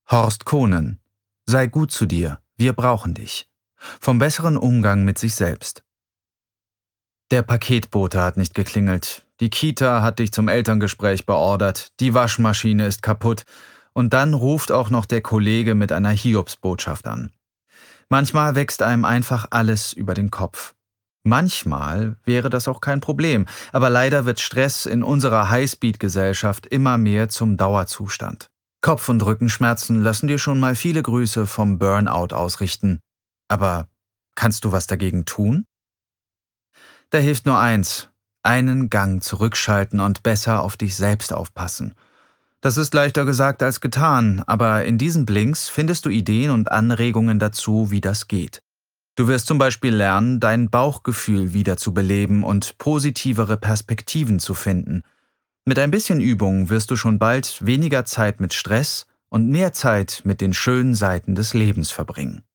Horst Kohnen. Sei gut zu dir, wir brauchen dich. Vom besseren Umgang mit sich selbst. Der Paketbote hat nicht geklingelt. Die Kita hat dich zum Elterngespräch beordert. Die Waschmaschine ist kaputt. Und dann ruft auch noch der Kollege mit einer Hiobsbotschaft an. Manchmal wächst einem einfach alles über den Kopf. Manchmal wäre das auch kein Problem, aber leider wird Stress in unserer Highspeed-Gesellschaft immer mehr zum Dauerzustand. Kopf- und Rückenschmerzen lassen dir schon mal viele Grüße vom Burnout ausrichten. Aber kannst du was dagegen tun? Da hilft nur eins: einen Gang zurückschalten und besser auf dich selbst aufpassen. Das ist leichter gesagt als getan, aber in diesen Blinks findest du Ideen und Anregungen dazu, wie das geht. Du wirst zum Beispiel lernen, dein Bauchgefühl wieder zu beleben und positivere Perspektiven zu finden. Mit ein bisschen Übung wirst du schon bald weniger Zeit mit Stress und mehr Zeit mit den schönen Seiten des Lebens verbringen.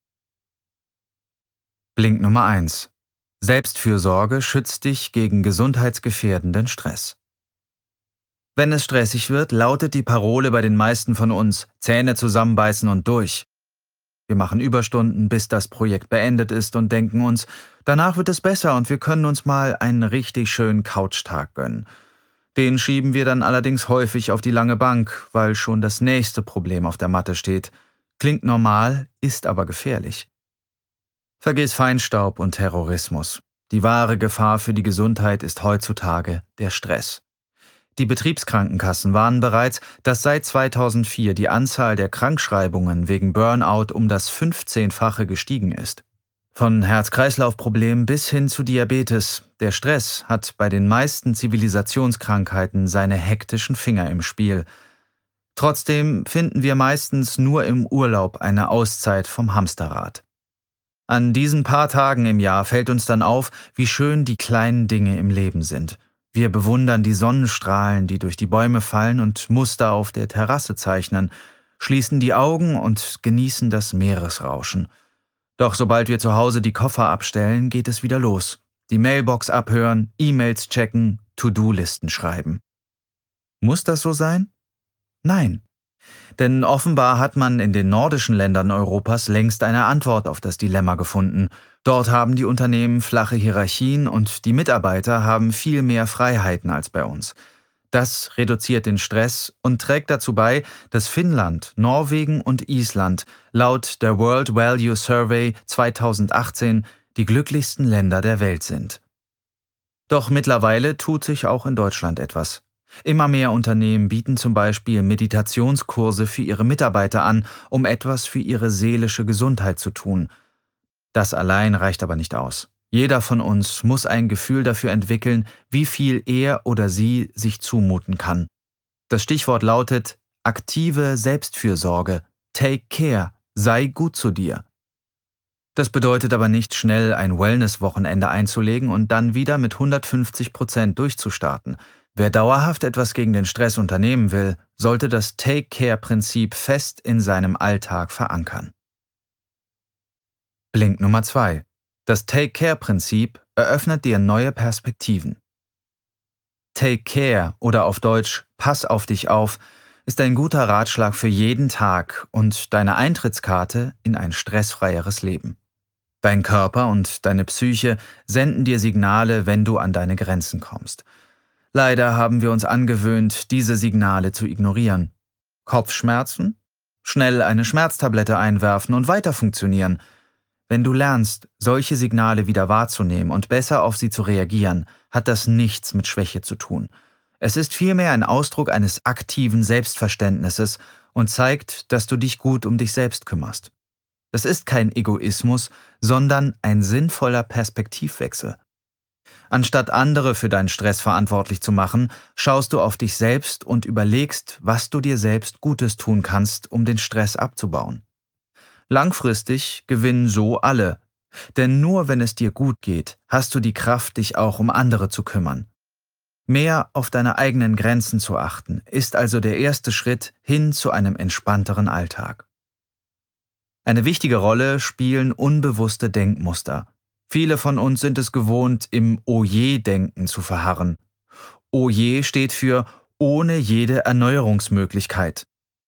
Blink Nummer eins: Selbstfürsorge schützt dich gegen gesundheitsgefährdenden Stress. Wenn es stressig wird, lautet die Parole bei den meisten von uns: Zähne zusammenbeißen und durch. Wir machen Überstunden, bis das Projekt beendet ist und denken uns, danach wird es besser und wir können uns mal einen richtig schönen Couchtag gönnen. Den schieben wir dann allerdings häufig auf die lange Bank, weil schon das nächste Problem auf der Matte steht. Klingt normal, ist aber gefährlich. Vergiss Feinstaub und Terrorismus. Die wahre Gefahr für die Gesundheit ist heutzutage der Stress. Die Betriebskrankenkassen warnen bereits, dass seit 2004 die Anzahl der Krankschreibungen wegen Burnout um das 15-fache gestiegen ist. Von Herz-Kreislauf-Problemen bis hin zu Diabetes, der Stress hat bei den meisten Zivilisationskrankheiten seine hektischen Finger im Spiel. Trotzdem finden wir meistens nur im Urlaub eine Auszeit vom Hamsterrad. An diesen paar Tagen im Jahr fällt uns dann auf, wie schön die kleinen Dinge im Leben sind. Wir bewundern die Sonnenstrahlen, die durch die Bäume fallen und Muster auf der Terrasse zeichnen, schließen die Augen und genießen das Meeresrauschen. Doch sobald wir zu Hause die Koffer abstellen, geht es wieder los. Die Mailbox abhören, E-Mails checken, To-Do-Listen schreiben. Muss das so sein? Nein. Denn offenbar hat man in den nordischen Ländern Europas längst eine Antwort auf das Dilemma gefunden. Dort haben die Unternehmen flache Hierarchien und die Mitarbeiter haben viel mehr Freiheiten als bei uns. Das reduziert den Stress und trägt dazu bei, dass Finnland, Norwegen und Island laut der World Value Survey 2018 die glücklichsten Länder der Welt sind. Doch mittlerweile tut sich auch in Deutschland etwas. Immer mehr Unternehmen bieten zum Beispiel Meditationskurse für ihre Mitarbeiter an, um etwas für ihre seelische Gesundheit zu tun. Das allein reicht aber nicht aus. Jeder von uns muss ein Gefühl dafür entwickeln, wie viel er oder sie sich zumuten kann. Das Stichwort lautet aktive Selbstfürsorge. Take care, sei gut zu dir. Das bedeutet aber nicht, schnell ein Wellness-Wochenende einzulegen und dann wieder mit 150% durchzustarten. Wer dauerhaft etwas gegen den Stress unternehmen will, sollte das Take-Care-Prinzip fest in seinem Alltag verankern. Blink Nummer 2: Das Take-Care-Prinzip eröffnet dir neue Perspektiven. Take Care oder auf Deutsch Pass auf dich auf ist ein guter Ratschlag für jeden Tag und deine Eintrittskarte in ein stressfreieres Leben. Dein Körper und deine Psyche senden dir Signale, wenn du an deine Grenzen kommst. Leider haben wir uns angewöhnt, diese Signale zu ignorieren. Kopfschmerzen? Schnell eine Schmerztablette einwerfen und weiter funktionieren. Wenn du lernst, solche Signale wieder wahrzunehmen und besser auf sie zu reagieren, hat das nichts mit Schwäche zu tun. Es ist vielmehr ein Ausdruck eines aktiven Selbstverständnisses und zeigt, dass du dich gut um dich selbst kümmerst. Das ist kein Egoismus, sondern ein sinnvoller Perspektivwechsel. Anstatt andere für deinen Stress verantwortlich zu machen, schaust du auf dich selbst und überlegst, was du dir selbst Gutes tun kannst, um den Stress abzubauen. Langfristig gewinnen so alle, denn nur wenn es dir gut geht, hast du die Kraft, dich auch um andere zu kümmern. Mehr auf deine eigenen Grenzen zu achten, ist also der erste Schritt hin zu einem entspannteren Alltag. Eine wichtige Rolle spielen unbewusste Denkmuster. Viele von uns sind es gewohnt, im Oh-je-Denken zu verharren. Oh je steht für ohne jede Erneuerungsmöglichkeit.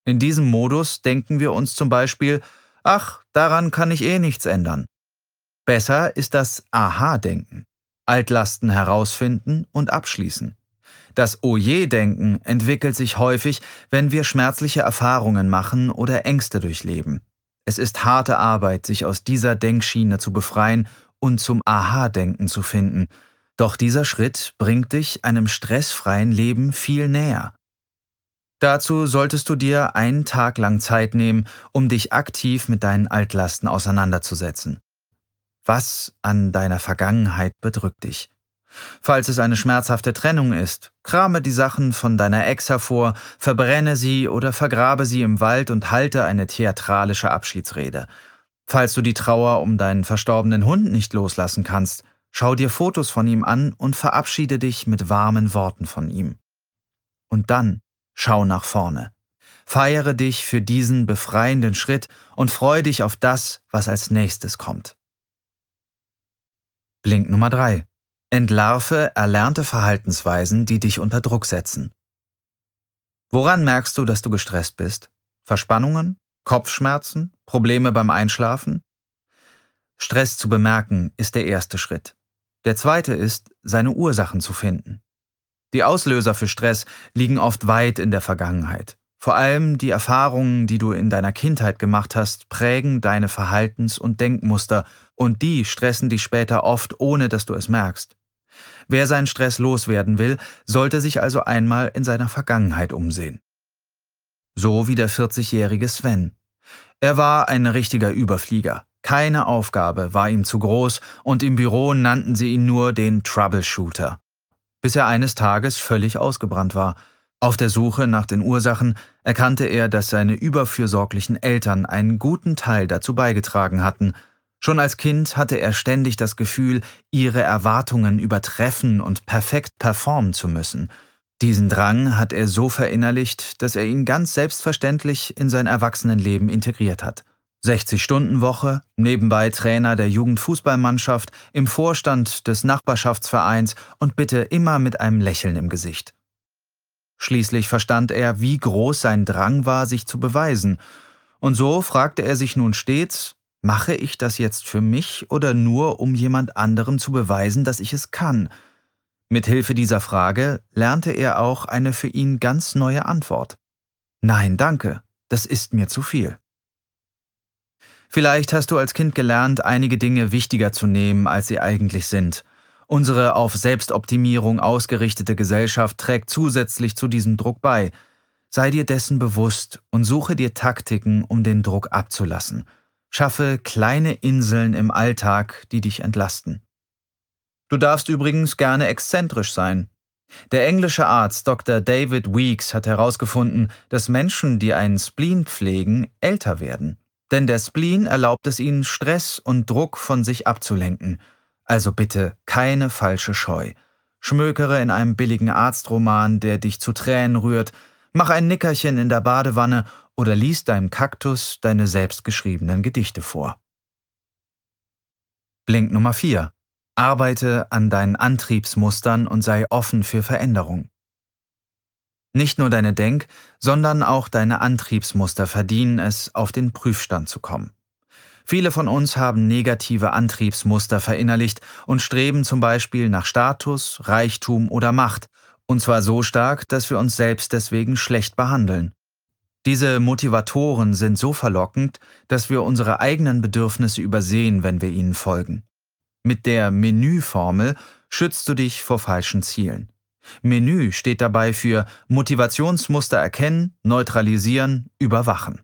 In diesem Modus denken wir uns zum Beispiel, ach, daran kann ich eh nichts ändern. Besser ist das Aha-Denken. Altlasten herausfinden und abschließen. Das Oje-Denken entwickelt sich häufig, wenn wir schmerzliche Erfahrungen machen oder Ängste durchleben. Es ist harte Arbeit, sich aus dieser Denkschiene zu befreien und zum Aha-Denken zu finden. Doch dieser Schritt bringt dich einem stressfreien Leben viel näher. Dazu solltest du dir einen Tag lang Zeit nehmen, um dich aktiv mit deinen Altlasten auseinanderzusetzen. Was an deiner Vergangenheit bedrückt dich? Falls es eine schmerzhafte Trennung ist, krame die Sachen von deiner Ex hervor, verbrenne sie oder vergrabe sie im Wald und halte eine theatralische Abschiedsrede. Falls du die Trauer um deinen verstorbenen Hund nicht loslassen kannst, schau dir Fotos von ihm an und verabschiede dich mit warmen Worten von ihm. Und dann schau nach vorne. Feiere dich für diesen befreienden Schritt und freue dich auf das, was als nächstes kommt. Blink Nummer 3. Entlarve erlernte Verhaltensweisen, die dich unter Druck setzen. Woran merkst du, dass du gestresst bist? Verspannungen? Kopfschmerzen? Probleme beim Einschlafen? Stress zu bemerken ist der erste Schritt. Der zweite ist, seine Ursachen zu finden. Die Auslöser für Stress liegen oft weit in der Vergangenheit. Vor allem die Erfahrungen, die du in deiner Kindheit gemacht hast, prägen deine Verhaltens- und Denkmuster und die stressen dich später oft, ohne dass du es merkst. Wer seinen Stress loswerden will, sollte sich also einmal in seiner Vergangenheit umsehen. So wie der 40-jährige Sven. Er war ein richtiger Überflieger. Keine Aufgabe war ihm zu groß und im Büro nannten sie ihn nur den Troubleshooter. Bis er eines Tages völlig ausgebrannt war. Auf der Suche nach den Ursachen erkannte er, dass seine überfürsorglichen Eltern einen guten Teil dazu beigetragen hatten. Schon als Kind hatte er ständig das Gefühl, ihre Erwartungen übertreffen und perfekt performen zu müssen. Diesen Drang hat er so verinnerlicht, dass er ihn ganz selbstverständlich in sein Erwachsenenleben integriert hat. 60-Stunden-Woche, nebenbei Trainer der Jugendfußballmannschaft, im Vorstand des Nachbarschaftsvereins und bitte immer mit einem Lächeln im Gesicht. Schließlich verstand er, wie groß sein Drang war, sich zu beweisen. Und so fragte er sich nun stets, mache ich das jetzt für mich oder nur, um jemand anderem zu beweisen, dass ich es kann? Mithilfe dieser Frage lernte er auch eine für ihn ganz neue Antwort. Nein, danke, das ist mir zu viel. Vielleicht hast du als Kind gelernt, einige Dinge wichtiger zu nehmen, als sie eigentlich sind. Unsere auf Selbstoptimierung ausgerichtete Gesellschaft trägt zusätzlich zu diesem Druck bei. Sei dir dessen bewusst und suche dir Taktiken, um den Druck abzulassen. Schaffe kleine Inseln im Alltag, die dich entlasten. Du darfst übrigens gerne exzentrisch sein. Der englische Arzt Dr. David Weeks hat herausgefunden, dass Menschen, die einen Spleen pflegen, älter werden. Denn der Spleen erlaubt es ihnen, Stress und Druck von sich abzulenken. Also bitte keine falsche Scheu. Schmökere in einem billigen Arztroman, der dich zu Tränen rührt, mach ein Nickerchen in der Badewanne oder lies deinem Kaktus deine selbstgeschriebenen Gedichte vor. Blink Nummer 4. Arbeite an deinen Antriebsmustern und sei offen für Veränderung. Nicht nur deine Denk-, sondern auch deine Antriebsmuster verdienen es, auf den Prüfstand zu kommen. Viele von uns haben negative Antriebsmuster verinnerlicht und streben zum Beispiel nach Status, Reichtum oder Macht, und zwar so stark, dass wir uns selbst deswegen schlecht behandeln. Diese Motivatoren sind so verlockend, dass wir unsere eigenen Bedürfnisse übersehen, wenn wir ihnen folgen. Mit der Menü-Formel schützt du dich vor falschen Zielen. Menü steht dabei für Motivationsmuster erkennen, neutralisieren, überwachen.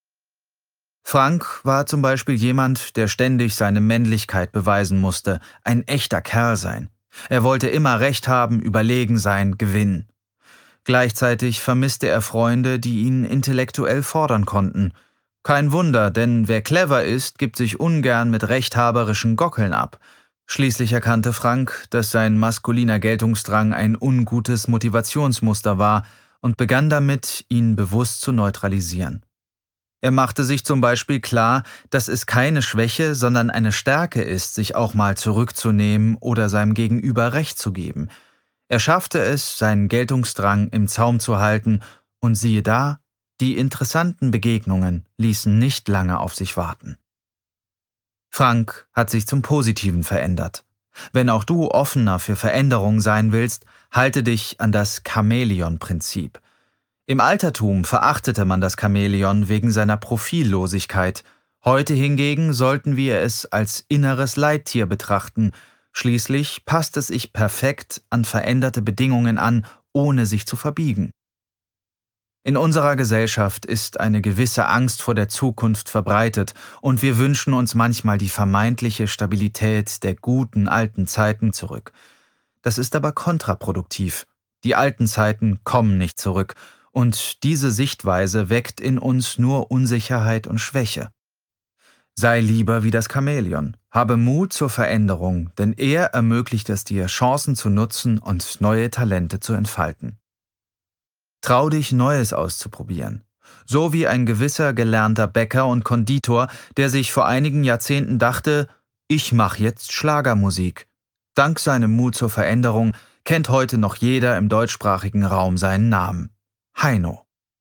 Frank war zum Beispiel jemand, der ständig seine Männlichkeit beweisen musste, ein echter Kerl sein. Er wollte immer Recht haben, überlegen sein, gewinnen. Gleichzeitig vermisste er Freunde, die ihn intellektuell fordern konnten. Kein Wunder, denn wer clever ist, gibt sich ungern mit rechthaberischen Gockeln ab. Schließlich erkannte Frank, dass sein maskuliner Geltungsdrang ein ungutes Motivationsmuster war und begann damit, ihn bewusst zu neutralisieren. Er machte sich zum Beispiel klar, dass es keine Schwäche, sondern eine Stärke ist, sich auch mal zurückzunehmen oder seinem Gegenüber Recht zu geben. Er schaffte es, seinen Geltungsdrang im Zaum zu halten und siehe da, Die interessanten Begegnungen ließen nicht lange auf sich warten. Frank hat sich zum Positiven verändert. Wenn auch du offener für Veränderung sein willst, halte dich an das Chamäleon-Prinzip. Im Altertum verachtete man das Chamäleon wegen seiner Profillosigkeit. Heute hingegen sollten wir es als inneres Leittier betrachten. Schließlich passt es sich perfekt an veränderte Bedingungen an, ohne sich zu verbiegen. In unserer Gesellschaft ist eine gewisse Angst vor der Zukunft verbreitet und wir wünschen uns manchmal die vermeintliche Stabilität der guten alten Zeiten zurück. Das ist aber kontraproduktiv. Die alten Zeiten kommen nicht zurück und diese Sichtweise weckt in uns nur Unsicherheit und Schwäche. Sei lieber wie das Chamäleon. Habe Mut zur Veränderung, denn er ermöglicht es dir, Chancen zu nutzen und neue Talente zu entfalten. Trau dich, Neues auszuprobieren. So wie ein gewisser gelernter Bäcker und Konditor, der sich vor einigen Jahrzehnten dachte, ich mache jetzt Schlagermusik. Dank seinem Mut zur Veränderung kennt heute noch jeder im deutschsprachigen Raum seinen Namen. Heino.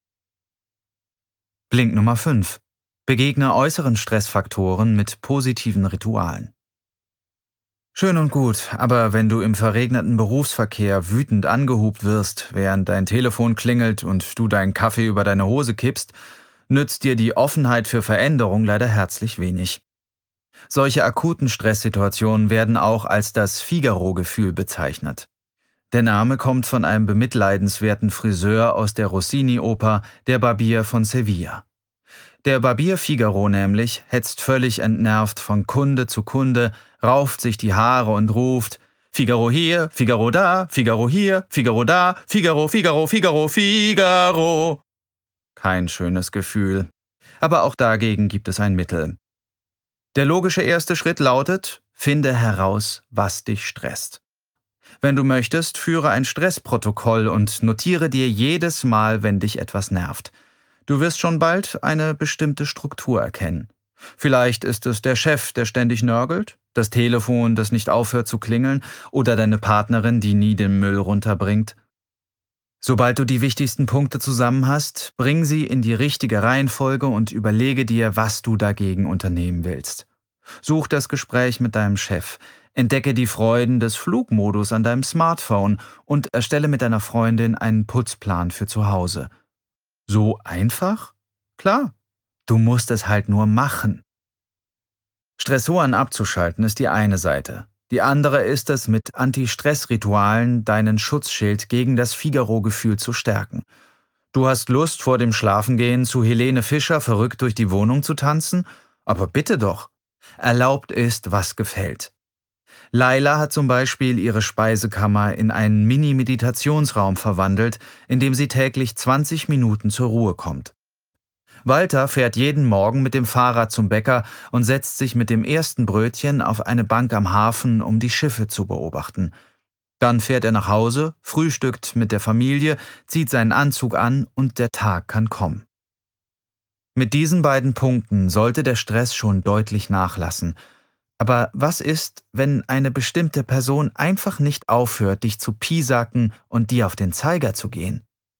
Blink Nummer 5. Begegne äußeren Stressfaktoren mit positiven Ritualen. Schön und gut, aber wenn du im verregneten Berufsverkehr wütend angehupt wirst, während dein Telefon klingelt und du deinen Kaffee über deine Hose kippst, nützt dir die Offenheit für Veränderung leider herzlich wenig. Solche akuten Stresssituationen werden auch als das Figaro-Gefühl bezeichnet. Der Name kommt von einem bemitleidenswerten Friseur aus der Rossini-Oper Der Barbier von Sevilla. Der Barbier Figaro nämlich hetzt völlig entnervt von Kunde zu Kunde, rauft sich die Haare und ruft Figaro hier, Figaro da, Figaro hier, Figaro da, Figaro, Figaro, Figaro, Figaro. Kein schönes Gefühl. Aber auch dagegen gibt es ein Mittel. Der logische erste Schritt lautet, finde heraus, was dich stresst. Wenn du möchtest, führe ein Stressprotokoll und notiere dir jedes Mal, wenn dich etwas nervt. Du wirst schon bald eine bestimmte Struktur erkennen. Vielleicht ist es der Chef, der ständig nörgelt, das Telefon, das nicht aufhört zu klingeln oder deine Partnerin, die nie den Müll runterbringt. Sobald du die wichtigsten Punkte zusammen hast, bring sie in die richtige Reihenfolge und überlege dir, was du dagegen unternehmen willst. Such das Gespräch mit deinem Chef, entdecke die Freuden des Flugmodus an deinem Smartphone und erstelle mit deiner Freundin einen Putzplan für zu Hause. So einfach? Klar, du musst es halt nur machen. Stressoren abzuschalten ist die eine Seite. Die andere ist es, mit Anti-Stress-Ritualen deinen Schutzschild gegen das Figaro-Gefühl zu stärken. Du hast Lust, vor dem Schlafengehen zu Helene Fischer verrückt durch die Wohnung zu tanzen? Aber bitte doch. Erlaubt ist, was gefällt. Laila hat zum Beispiel ihre Speisekammer in einen Mini-Meditationsraum verwandelt, in dem sie täglich 20 Minuten zur Ruhe kommt. Walter fährt jeden Morgen mit dem Fahrrad zum Bäcker und setzt sich mit dem ersten Brötchen auf eine Bank am Hafen, um die Schiffe zu beobachten. Dann fährt er nach Hause, frühstückt mit der Familie, zieht seinen Anzug an und der Tag kann kommen. Mit diesen beiden Punkten sollte der Stress schon deutlich nachlassen. Aber was ist, wenn eine bestimmte Person einfach nicht aufhört, dich zu piesacken und dir auf den Zeiger zu gehen?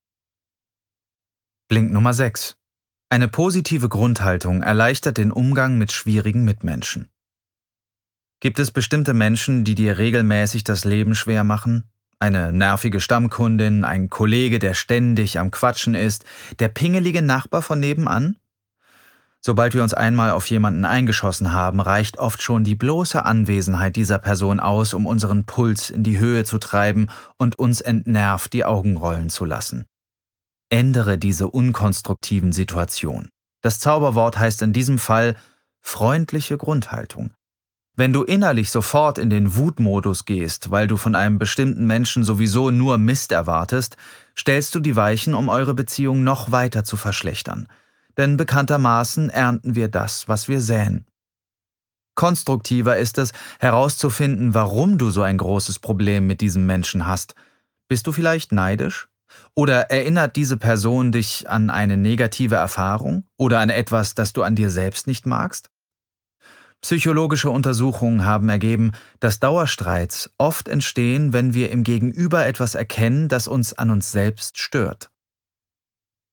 Blink Nummer 6. Eine positive Grundhaltung erleichtert den Umgang mit schwierigen Mitmenschen. Gibt es bestimmte Menschen, die dir regelmäßig das Leben schwer machen? Eine nervige Stammkundin, ein Kollege, der ständig am Quatschen ist, der pingelige Nachbar von nebenan? Sobald wir uns einmal auf jemanden eingeschossen haben, reicht oft schon die bloße Anwesenheit dieser Person aus, um unseren Puls in die Höhe zu treiben und uns entnervt die Augen rollen zu lassen. Ändere diese unkonstruktiven Situationen. Das Zauberwort heißt in diesem Fall freundliche Grundhaltung. Wenn du innerlich sofort in den Wutmodus gehst, weil du von einem bestimmten Menschen sowieso nur Mist erwartest, stellst du die Weichen, um eure Beziehung noch weiter zu verschlechtern. Denn bekanntermaßen ernten wir das, was wir säen. Konstruktiver ist es, herauszufinden, warum du so ein großes Problem mit diesem Menschen hast. Bist du vielleicht neidisch? Oder erinnert diese Person dich an eine negative Erfahrung oder an etwas, das du an dir selbst nicht magst? Psychologische Untersuchungen haben ergeben, dass Dauerstreits oft entstehen, wenn wir im Gegenüber etwas erkennen, das uns an uns selbst stört.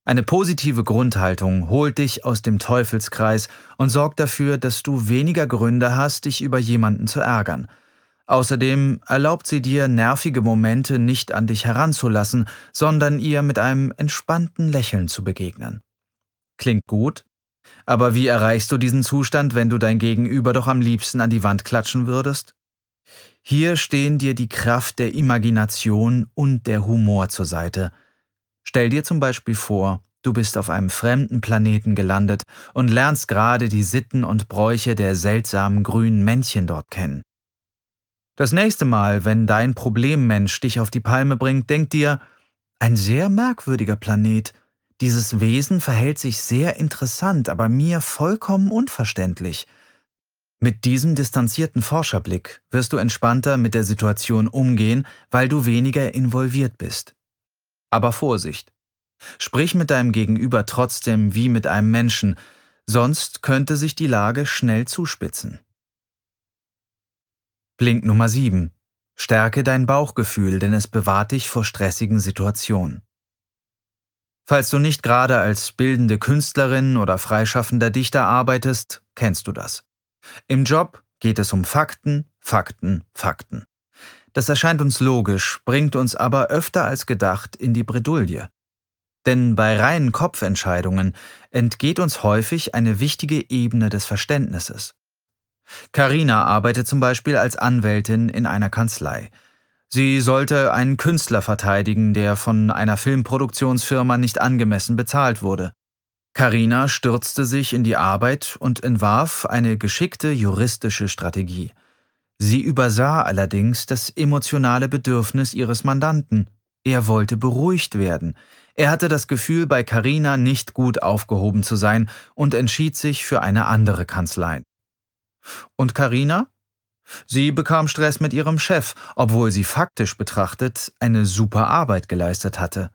Eine positive Grundhaltung holt dich aus dem Teufelskreis und sorgt dafür, dass du weniger Gründe hast, dich über jemanden zu ärgern. Außerdem erlaubt sie dir, nervige Momente nicht an dich heranzulassen, sondern ihr mit einem entspannten Lächeln zu begegnen. Klingt gut, aber wie erreichst du diesen Zustand, wenn du dein Gegenüber doch am liebsten an die Wand klatschen würdest? Hier stehen dir die Kraft der Imagination und der Humor zur Seite. Stell dir zum Beispiel vor, du bist auf einem fremden Planeten gelandet und lernst gerade die Sitten und Bräuche der seltsamen grünen Männchen dort kennen. Das nächste Mal, wenn dein Problemmensch dich auf die Palme bringt, denk dir, ein sehr merkwürdiger Planet. Dieses Wesen verhält sich sehr interessant, aber mir vollkommen unverständlich. Mit diesem distanzierten Forscherblick wirst du entspannter mit der Situation umgehen, weil du weniger involviert bist. Aber Vorsicht! Sprich mit deinem Gegenüber trotzdem wie mit einem Menschen, sonst könnte sich die Lage schnell zuspitzen. Blink Nummer 7. Stärke dein Bauchgefühl, denn es bewahrt dich vor stressigen Situationen. Falls du nicht gerade als bildende Künstlerin oder freischaffender Dichter arbeitest, kennst du das. Im Job geht es um Fakten, Fakten, Fakten. Das erscheint uns logisch, bringt uns aber öfter als gedacht in die Bredouille. Denn bei reinen Kopfentscheidungen entgeht uns häufig eine wichtige Ebene des Verständnisses. Carina arbeitet zum Beispiel als Anwältin in einer Kanzlei. Sie sollte einen Künstler verteidigen, der von einer Filmproduktionsfirma nicht angemessen bezahlt wurde. Carina stürzte sich in die Arbeit und entwarf eine geschickte juristische Strategie. Sie übersah allerdings das emotionale Bedürfnis ihres Mandanten. Er wollte beruhigt werden. Er hatte das Gefühl, bei Carina nicht gut aufgehoben zu sein und entschied sich für eine andere Kanzlei. Und Carina? Sie bekam Stress mit ihrem Chef, obwohl sie faktisch betrachtet eine super Arbeit geleistet hatte.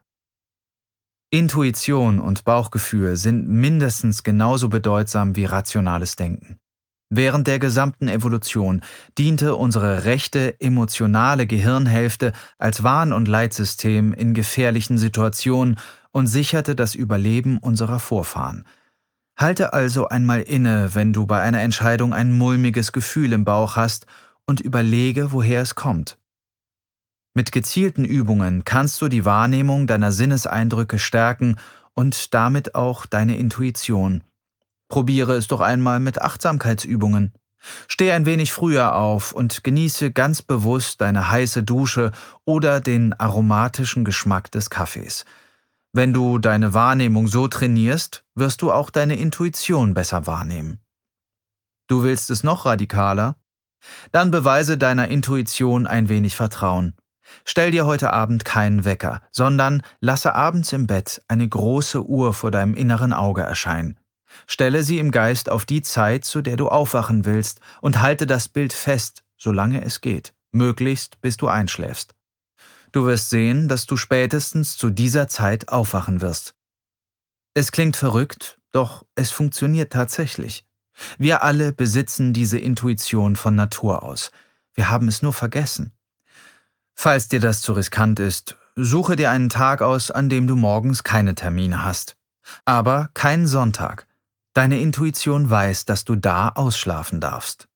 Intuition und Bauchgefühl sind mindestens genauso bedeutsam wie rationales Denken. Während der gesamten Evolution diente unsere rechte emotionale Gehirnhälfte als Warn- und Leitsystem in gefährlichen Situationen und sicherte das Überleben unserer Vorfahren. Halte also einmal inne, wenn du bei einer Entscheidung ein mulmiges Gefühl im Bauch hast und überlege, woher es kommt. Mit gezielten Übungen kannst du die Wahrnehmung deiner Sinneseindrücke stärken und damit auch deine Intuition. Probiere es doch einmal mit Achtsamkeitsübungen. Steh ein wenig früher auf und genieße ganz bewusst deine heiße Dusche oder den aromatischen Geschmack des Kaffees. Wenn du deine Wahrnehmung so trainierst, wirst du auch deine Intuition besser wahrnehmen. Du willst es noch radikaler? Dann beweise deiner Intuition ein wenig Vertrauen. Stell dir heute Abend keinen Wecker, sondern lasse abends im Bett eine große Uhr vor deinem inneren Auge erscheinen. Stelle sie im Geist auf die Zeit, zu der du aufwachen willst, und halte das Bild fest, solange es geht, möglichst bis du einschläfst. Du wirst sehen, dass du spätestens zu dieser Zeit aufwachen wirst. Es klingt verrückt, doch es funktioniert tatsächlich. Wir alle besitzen diese Intuition von Natur aus. Wir haben es nur vergessen. Falls dir das zu riskant ist, suche dir einen Tag aus, an dem du morgens keine Termine hast. Aber keinen Sonntag. Deine Intuition weiß, dass du da ausschlafen darfst.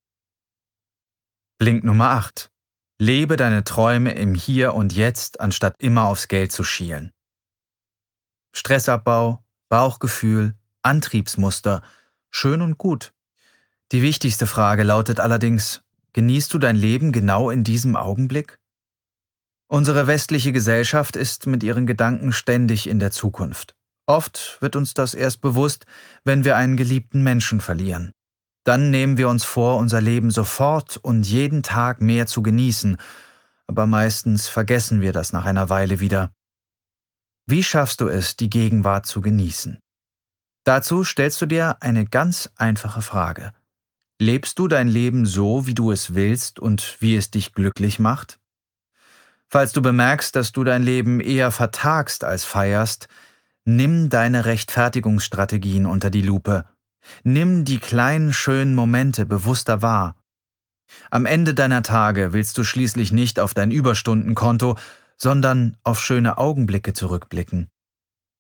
Blink Nummer 8. Lebe deine Träume im Hier und Jetzt, anstatt immer aufs Geld zu schielen. Stressabbau, Bauchgefühl, Antriebsmuster, schön und gut. Die wichtigste Frage lautet allerdings, genießt du dein Leben genau in diesem Augenblick? Unsere westliche Gesellschaft ist mit ihren Gedanken ständig in der Zukunft. Oft wird uns das erst bewusst, wenn wir einen geliebten Menschen verlieren. Dann nehmen wir uns vor, unser Leben sofort und jeden Tag mehr zu genießen, aber meistens vergessen wir das nach einer Weile wieder. Wie schaffst du es, die Gegenwart zu genießen? Dazu stellst du dir eine ganz einfache Frage. Lebst du dein Leben so, wie du es willst und wie es dich glücklich macht? Falls du bemerkst, dass du dein Leben eher vertagst als feierst, nimm deine Rechtfertigungsstrategien unter die Lupe. Nimm die kleinen schönen Momente bewusster wahr. Am Ende deiner Tage willst du schließlich nicht auf dein Überstundenkonto, sondern auf schöne Augenblicke zurückblicken.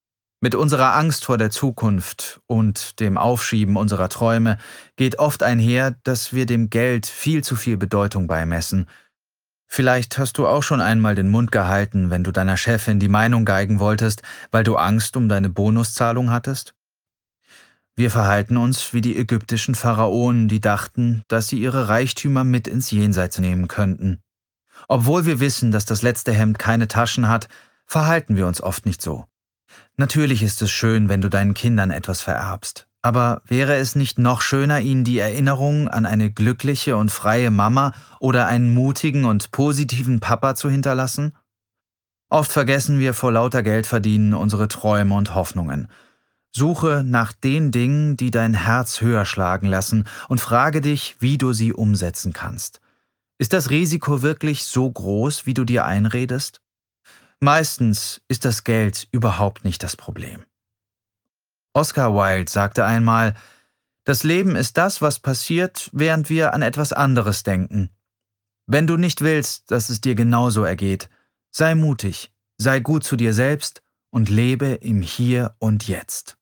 Mit unserer Angst vor der Zukunft und dem Aufschieben unserer Träume geht oft einher, dass wir dem Geld viel zu viel Bedeutung beimessen. Vielleicht hast du auch schon einmal den Mund gehalten, wenn du deiner Chefin die Meinung geigen wolltest, weil du Angst um deine Bonuszahlung hattest? Wir verhalten uns wie die ägyptischen Pharaonen, die dachten, dass sie ihre Reichtümer mit ins Jenseits nehmen könnten. Obwohl wir wissen, dass das letzte Hemd keine Taschen hat, verhalten wir uns oft nicht so. Natürlich ist es schön, wenn du deinen Kindern etwas vererbst. Aber wäre es nicht noch schöner, ihnen die Erinnerung an eine glückliche und freie Mama oder einen mutigen und positiven Papa zu hinterlassen? Oft vergessen wir vor lauter Geldverdienen unsere Träume und Hoffnungen. Suche nach den Dingen, die dein Herz höher schlagen lassen und frage dich, wie du sie umsetzen kannst. Ist das Risiko wirklich so groß, wie du dir einredest? Meistens ist das Geld überhaupt nicht das Problem. Oscar Wilde sagte einmal, das Leben ist das, was passiert, während wir an etwas anderes denken. Wenn du nicht willst, dass es dir genauso ergeht, sei mutig, sei gut zu dir selbst und lebe im Hier und Jetzt.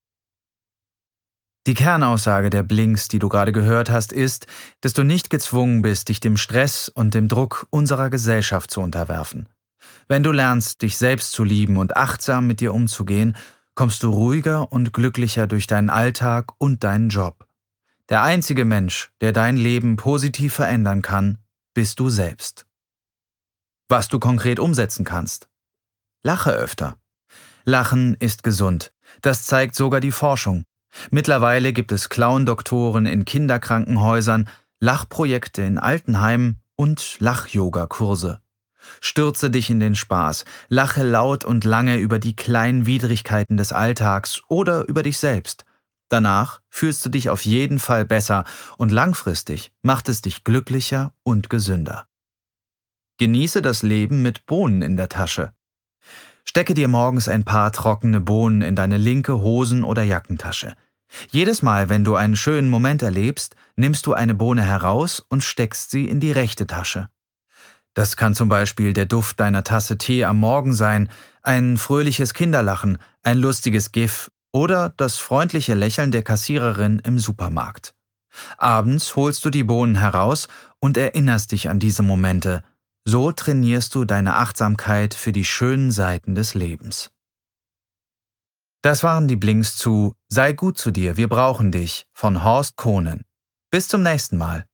Die Kernaussage der Blinks, die du gerade gehört hast, ist, dass du nicht gezwungen bist, dich dem Stress und dem Druck unserer Gesellschaft zu unterwerfen. Wenn du lernst, dich selbst zu lieben und achtsam mit dir umzugehen, kommst du ruhiger und glücklicher durch deinen Alltag und deinen Job. Der einzige Mensch, der dein Leben positiv verändern kann, bist du selbst. Was du konkret umsetzen kannst. Lache öfter. Lachen ist gesund. Das zeigt sogar die Forschung. Mittlerweile gibt es Clown-Doktoren in Kinderkrankenhäusern, Lachprojekte in Altenheimen und Lach-Yoga-Kurse. Stürze dich in den Spaß, lache laut und lange über die kleinen Widrigkeiten des Alltags oder über dich selbst. Danach fühlst du dich auf jeden Fall besser und langfristig macht es dich glücklicher und gesünder. Genieße das Leben mit Bohnen in der Tasche. Stecke dir morgens ein paar trockene Bohnen in deine linke Hosen- oder Jackentasche. Jedes Mal, wenn du einen schönen Moment erlebst, nimmst du eine Bohne heraus und steckst sie in die rechte Tasche. Das kann zum Beispiel der Duft deiner Tasse Tee am Morgen sein, ein fröhliches Kinderlachen, ein lustiges GIF oder das freundliche Lächeln der Kassiererin im Supermarkt. Abends holst du die Bohnen heraus und erinnerst dich an diese Momente. So trainierst du deine Achtsamkeit für die schönen Seiten des Lebens. Das waren die Blinks zu Sei gut zu dir, wir brauchen dich von Horst Kohnen. Bis zum nächsten Mal.